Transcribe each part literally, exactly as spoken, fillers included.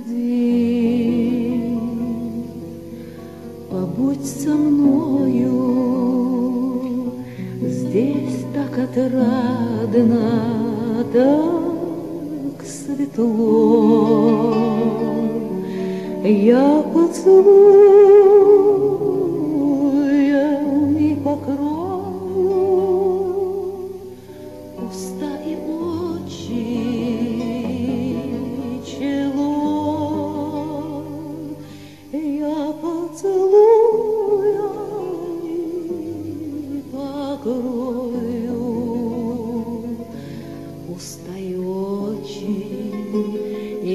уходи, побудь со мною, здесь так отрадно, так светло. Я поцелуями покрою уста и очи, чело. Я поцелуями покрою уста и очи и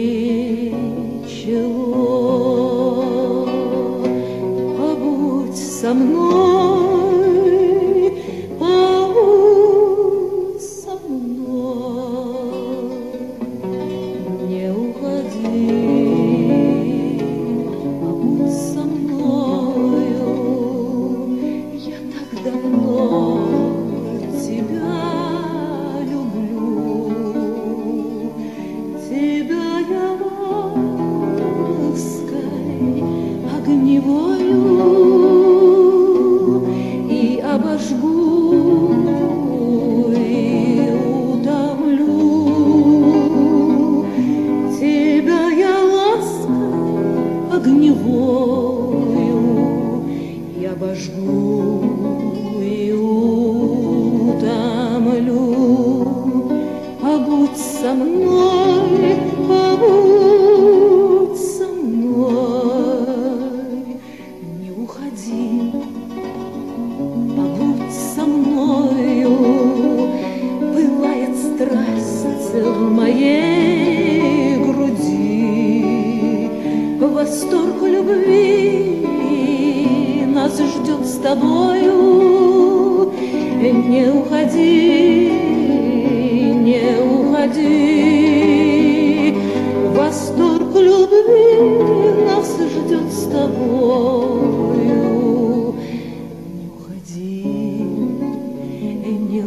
побудь со мной, побудь со мной, не уходи, побудь со мною, я так давно тебя люблю, тебя я огневою и обожгу, и утомлю. Тебя я лаской огневою и обожгу, и утомлю. Побудь со мной, побудь со мной, не уходи, побудь со мною. Пылает страсть в моей груди, восторг любви нас ждет с тобою. Не уходи, не уходи, восторг любви нас ждет с тобою. Не уходи, не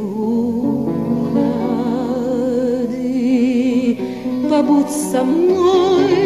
уходи, побудь со мной.